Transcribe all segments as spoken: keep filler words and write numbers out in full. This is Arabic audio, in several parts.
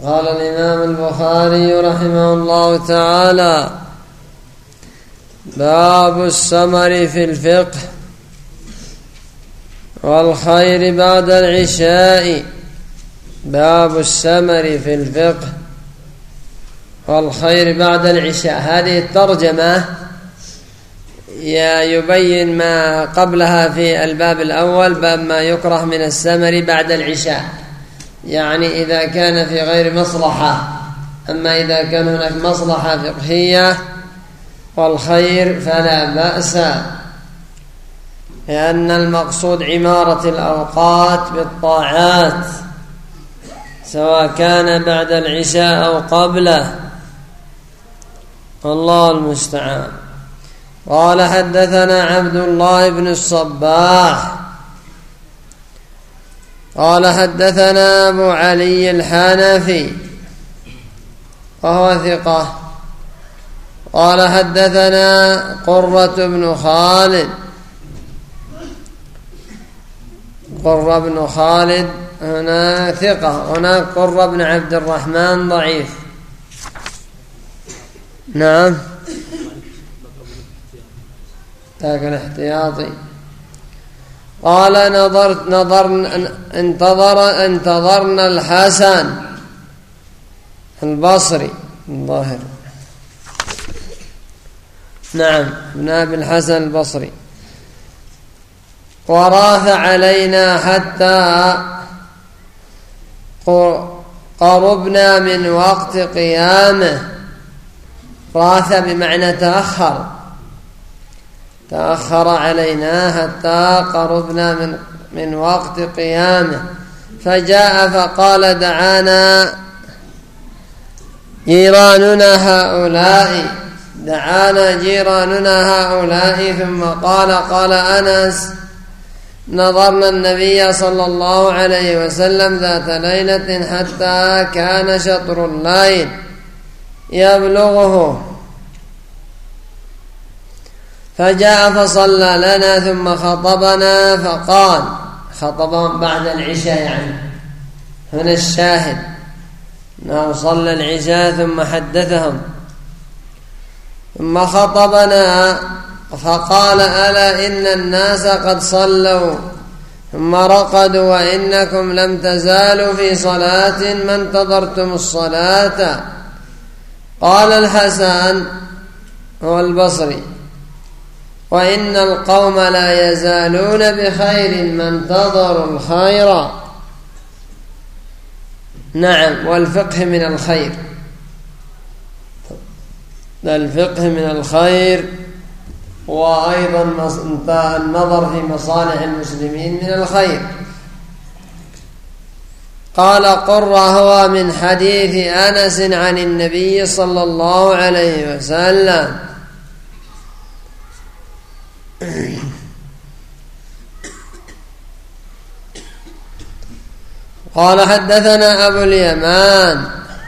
قال الإمام البخاري رحمه الله تعالى: باب السمر في الفقه والخير بعد العشاء. باب السمر في الفقه والخير بعد العشاء. هذه الترجمة يبين ما قبلها في الباب الأول، باب ما يكره من السمر بعد العشاء، يعني إذا كان في غير مصلحة. أما إذا كان هناك مصلحة فقهية والخير فلا بأس، لأن المقصود عمارة الأوقات بالطاعات، سواء كان بعد العشاء أو قبله، والله المستعان. قال: حدثنا عبد الله بن الصباح قال: حدثنا أبو علي الحنفي وهو ثقة. قال: حدثنا قرة بن خالد. قرة بن خالد هنا ثقة، هنا قرة بن عبد الرحمن ضعيف. نعم، ذاك الاحتياطي. قال: نظرت نظرنا انتظر انتظرنا الحسن البصري الظاهر، نعم، ابن أبي الحسن البصري، وراث علينا حتى قربنا من وقت قيامه. راث بمعنى تأخر، تأخر علينا حتى قربنا من من وقت قيامه. فجاء فقال: دعانا جيراننا هؤلاء دعانا جيراننا هؤلاء ثم قال: قال أنس: نظرنا النبي صلى الله عليه وسلم ذات ليلة حتى كان شطر الليل يبلغه، فجاء فصلى لنا ثم خطبنا فقال، خطبهم بعد العشاء، يعني هنا الشاهد أنه صلى العشاء ثم حدثهم، ثم خطبنا فقال: ألا إن الناس قد صلوا ثم رقدوا وإنكم لم تزالوا في صلاة ما انتظرتم الصلاة. قال الحسن هو البصري: وإن القوم لا يزالون بخير ما انتظروا الخير. نعم، والفقه من الخير، الفقه من الخير، وأيضا النظر في مصالح المسلمين من الخير. قال: قرة هو من حديث أنس عن النبي صلى الله عليه وسلم. قال: حدثنا أبو اليمان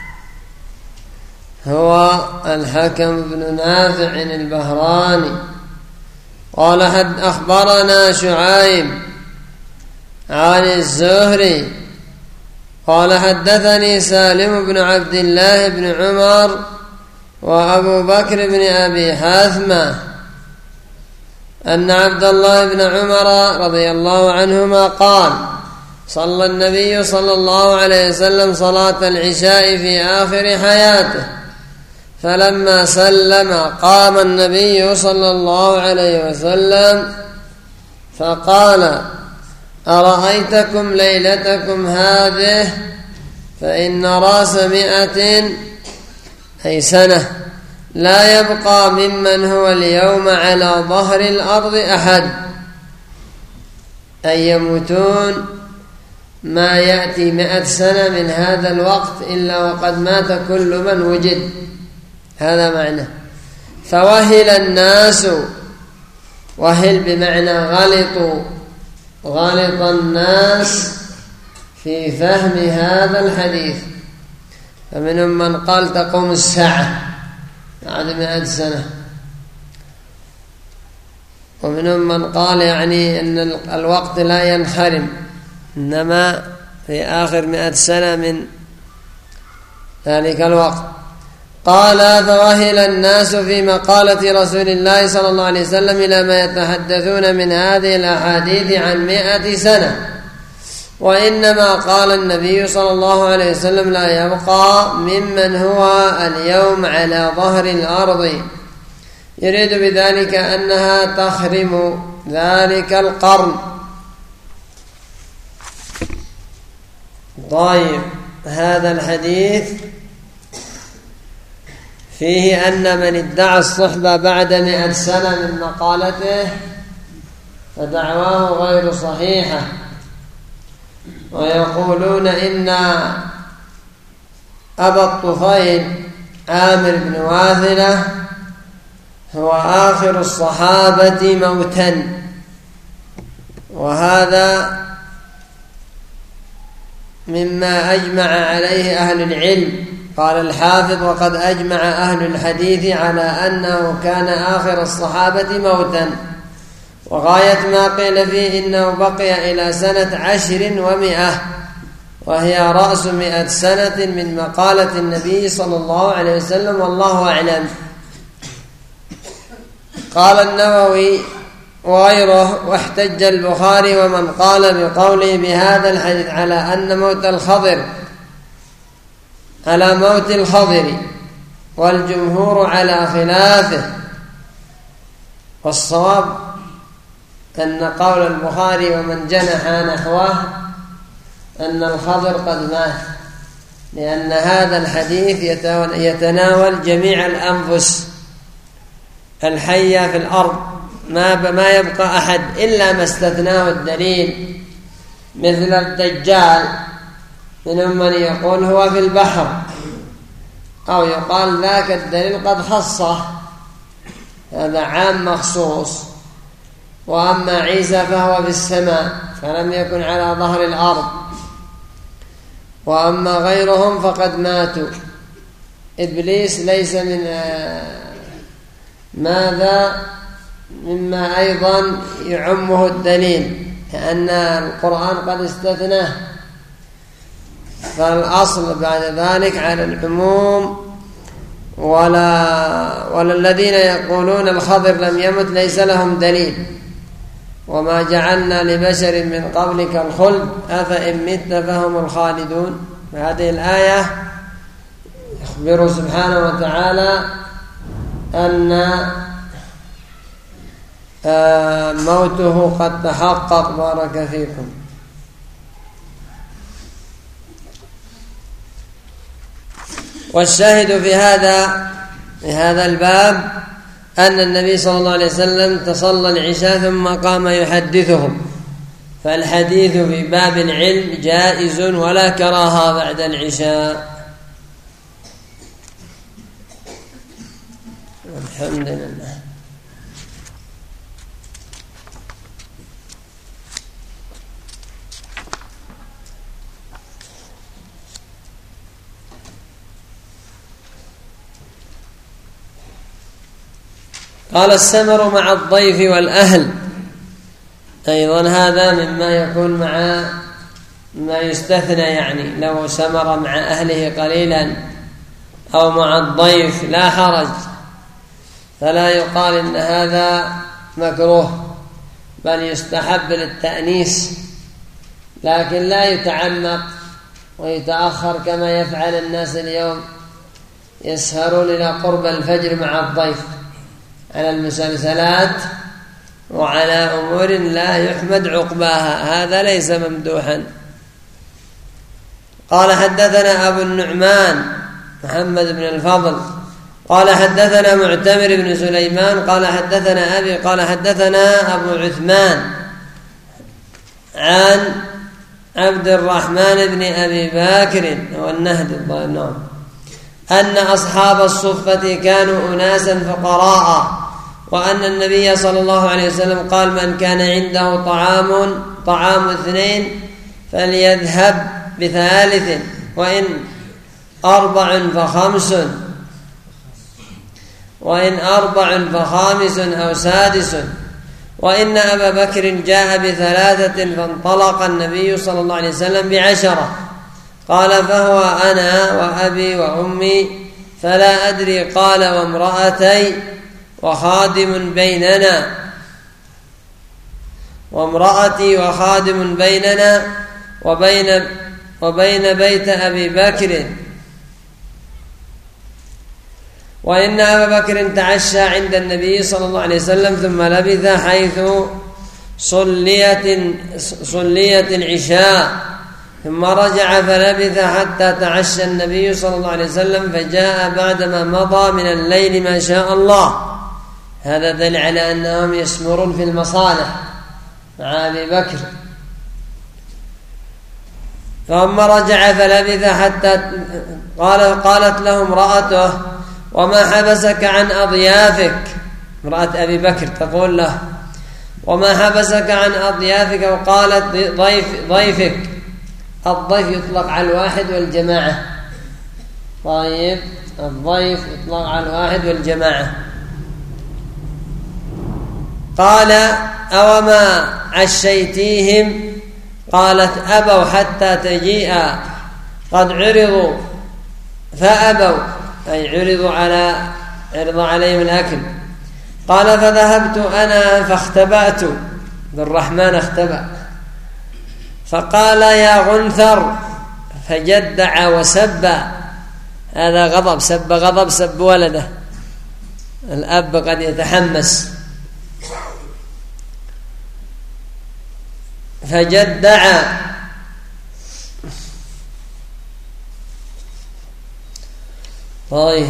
هو الحكم بن نافع البهراني. قال: حد أخبرنا شعيب عن الزهري قال: حدثني سالم بن عبد الله بن عمر وأبو بكر بن أبي حثمة أن عبد الله بن عمر رضي الله عنهما قال: صلى النبي صلى الله عليه وسلم صلاة العشاء في آخر حياته، فلما سلم قام النبي صلى الله عليه وسلم فقال: أرأيتكم ليلتكم هذه فإن رأس مئة أي سنة لا يبقى ممن هو اليوم على ظهر الأرض أحد، أي يموتون ما يأتي مئة سنة من هذا الوقت إلا وقد مات كل من وجد. هذا معنى. فوهل الناس، وهل بمعنى غلطوا، غلط الناس في فهم هذا الحديث، فمنهم من قال تقوم الساعة بعد مئة سنة، ومنهم من قال يعني أن الوقت لا ينحرم، إنما في آخر مئة سنة من ذلك الوقت. قال فوهل الناس في مقالة رسول الله صلى الله عليه وسلم إلى ما يتحدثون من هذه الأحاديث عن مئة سنة، وإنما قال النبي صلى الله عليه وسلم لا يبقى ممن هو اليوم على ظهر الأرض، يريد بذلك أنها تخرم ذلك القرن. طيب، هذا الحديث فيه أن من ادعى الصحبة بعد مئة سنة من مقالته فدعواه غير صحيحة، ويقولون إن أبا الطفيل عامر بن واثلة هو آخر الصحابة موتا، وهذا مما أجمع عليه أهل العلم. قال الحافظ وقد أجمع أهل الحديث على أنه كان آخر الصحابة موتا، وغاية ما قيل فيه إنه بقي إلى سنة عشر ومئة، وهي رأس مئة سنة من مقالة النبي صلى الله عليه وسلم، والله أعلم. قال النووي وغيره: واحتج البخاري ومن قال بقوله بهذا الحديث على أن موت الخضر على موت الخضر، والجمهور على خلافه، والصواب أن قول البخاري ومن جنح نحوه أن الخضر قد مات، لأن هذا الحديث يتناول جميع الأنفس الحية في الأرض، ما ما يبقى أحد إلا ما استثناه الدليل، مثل الدجال منهم من يقول هو في البحر، أو يقال ذاك الدليل قد خصه، هذا عام مخصوص. وأما عيسى فهو في السماء فلم يكن على ظهر الأرض، وأما غيرهم فقد ماتوا. إبليس ليس من ماذا مما أيضا يعمه الدليل، لأن القرآن قد استثناه، فالأصل بعد ذلك على العموم. ولا, ولا الذين يقولون الخضر لم يمت ليس لهم دليل، وما جعلنا لبشر من قبلك الخلد أفإن مت فهم الخالدون. هذه الآية يخبر سبحانه وتعالى أن موته قد تحقق. بارك فيكم. والشاهد في هذا في هذا الباب أن النبي صلى الله عليه وسلم تصلى العشاء ثم قام يحدثهم، فالحديث في باب العلم جائز ولا كراهة بعد العشاء. الحمد لله. قال السمر مع الضيف والأهل، أيضا هذا مما يكون مع ما يستثنى، يعني لو سمر مع أهله قليلا أو مع الضيف لا حرج، فلا يقال إن هذا مكروه، بل يستحب للتأنيس، لكن لا يتعمق ويتأخر كما يفعل الناس اليوم، يسهرون إلى قرب الفجر مع الضيف على المسلسلات وعلى أمور لا يحمد عقباها، هذا ليس ممدوحا. قال حدثنا أبو النعمان محمد بن الفضل قال حدثنا معتمر بن سليمان قال حدثنا أبي قال حدثنا أبو عثمان عن عبد الرحمن بن أبي بكر والنهدي الضالنون أن أصحاب الصفة كانوا أناسا فقراء، وأن النبي صلى الله عليه وسلم قال: من كان عنده طعام طعام اثنين فليذهب بثالث، وإن أربع فخمس، وإن أربع فخامس أو سادس. وإن أبا بكر جاء بثلاثة فانطلق النبي صلى الله عليه وسلم بعشرة. قال فهو أنا وأبي وأمي فلا أدري. قال وامرأتي وخادم بيننا وامرأتي وخادم بيننا وبين وبين بيت أبي بكر، وإن أبا بكر تعشى عند النبي صلى الله عليه وسلم ثم لبث حيث صليت صليت العشاء ثم رجع فلبث حتى تعشى النبي صلى الله عليه وسلم فجاء بعدما مضى من الليل ما شاء الله. هذا دل على أنهم يسمرون في المصالح مع أبي بكر. ثم رجع فلبث حتى قال قالت له امرأته وما حبسك عن أضيافك. امرأة أبي بكر تقول له وما حبسك عن أضيافك؟ وقالت ضيف ضيفك. الضيف يطلق على الواحد والجماعة. طيب الضيف يطلق على الواحد والجماعة. قال أوما عشيتيهم؟ قالت أبوا حتى تجيء. قد عرضوا فأبوا، أي عرضوا على عرض عليهم الأكل. قال فذهبت أنا فاختبأت، بالرحمن اختبأ. فقال يا غنثر فجدع وسب. هذا غضب، سب غضب، سب ولده. الأب قد يتحمس. فجدع طيب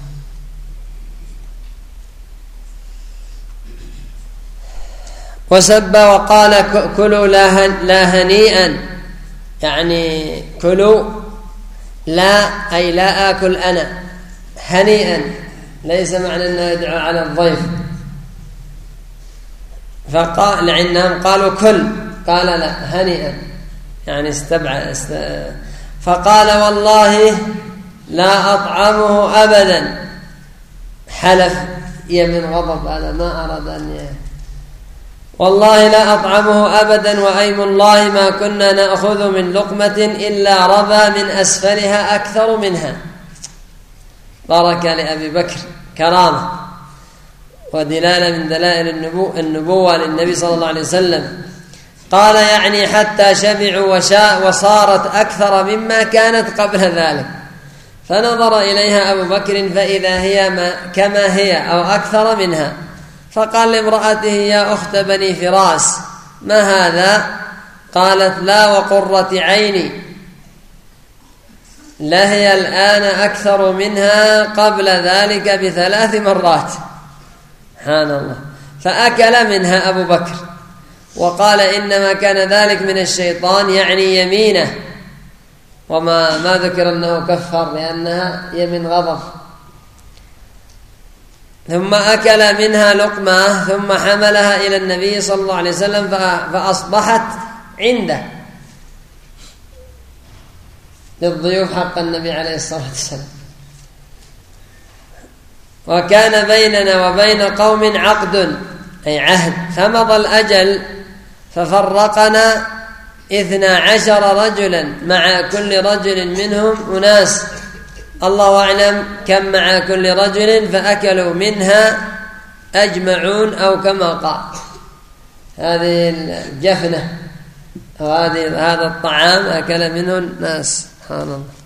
وسب وقال كلوا لا هنيئا، يعني كلوا لا أي لا آكل أنا، هنيئا ليس معنى أنه يدعو على الضيف. فقال لأنهم قالوا كل، قال لا هنيئا يعني استبعد است... فقال والله لا أطعمه أبدا. حلف يمن غضب، هذا ما أراد أن ي... والله لا أطعمه أبدا وأيم الله ما كنا نأخذ من لقمة إلا ربى من أسفلها أكثر منها. بارك لأبي بكر كرامة ودلالة من دلائل النبو... النبوة للنبي صلى الله عليه وسلم. قال يعني حتى شبعوا وشاء وصارت أكثر مما كانت قبل ذلك. فنظر إليها أبو بكر فإذا هي ما كما هي أو أكثر منها. فقال لامرأته يا أخت بني فراس ما هذا؟ قالت لا وقرة عيني، لا هي الآن أكثر منها قبل ذلك بثلاث مرات. سبحان الله. فأكل منها أبو بكر وقال إنما كان ذلك من الشيطان، يعني يمينه، وما ما ذكر أنه كفر لأنها يمين غضب. ثم أكل منها لقمة ثم حملها إلى النبي صلى الله عليه وسلم فأصبحت عنده للضيوف حق النبي عليه الصلاة والسلام. وكان بيننا وبين قوم عقد أي عهد، فمضى الأجل ففرقنا اثنا عشر رجلا، مع كل رجل منهم أناس الله أعلم كم مع كل رجل، فأكلوا منها أجمعون أو كما قال. هذه الجفنة أو هذه هذا الطعام أكل منه الناس. سبحان الله.